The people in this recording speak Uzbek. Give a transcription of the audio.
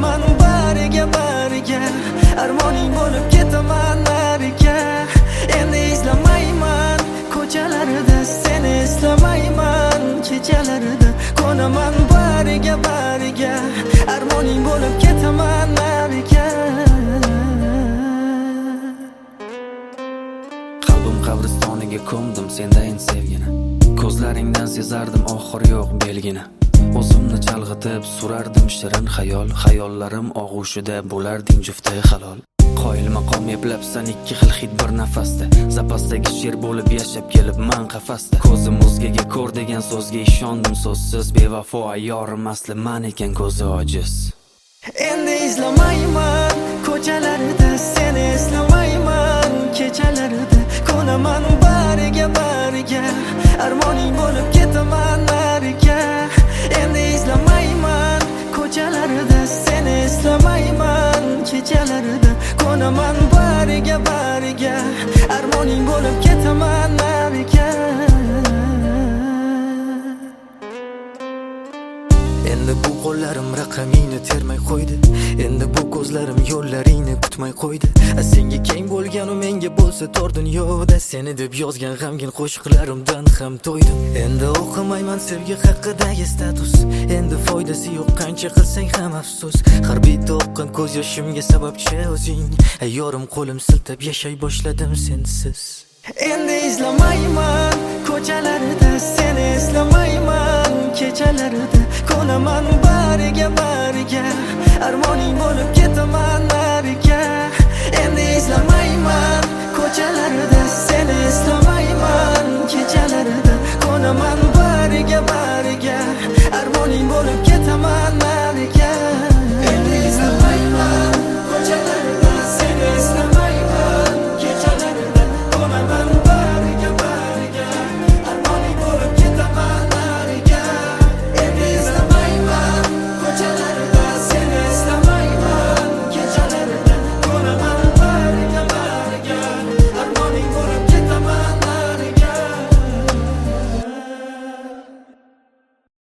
ko'naman bariga bariga, armoning bo'lib ketaman nariga. Endi izlamayman ko'chalarida, seni eslamayman kechalarida, ko'naman bariga bariga, armoning bo'lib ketaman nariga. Qalbim qabristoniga ko'mdim sendayin sevgini, ko'zlaringdan sezardim oxir yo'q belgini. O'zimni chalg'itib surardim shirin xayol, xayollarim og'ushida bo'larding jufti halol. Qoyil maqom eplabsan ikki xil hid bir nafasda, zapasdagi sher bo'lib yashab kelibman qafasda. Ko'zim o'zgaga ko'r degan so'zga ishondim so'zsiz, bevafo ayyorim asli man ekan ko'zi ojiz. Endi izlamayman ko'chalarida, seni eslamayman kechalarida, ko'naman bariga bariga, armoning bo'lib ketaman nariga. Endi izlamayman ko'chalarida, seni eslamayman kechalarida, ko'naman bariga bariga, armoning bo'lib ketaman nariga. Endi bu qo'llarim raqamingni termay qo'ydi, endi bu ko'zlarim yo'llaringni kutmay qo'ydi. Senga keng bo'lganu menga bo'lsa tor dunyoda, seni deb yozgan g'amgin qo'shiqlarimdan ham to'ydim. Endi o'qimayman sevgi haqidagi status, endi foydasi yo'q qancha qilsang ham afsus. Har bitta oqqan ko'z yoshimga sababchi o'zing, yorim qo'lim siltab yashay boshladim sensiz. Endi izlamayman ko'chalarida, seni eslamayman kechalarida, ko'naman bariga bariga,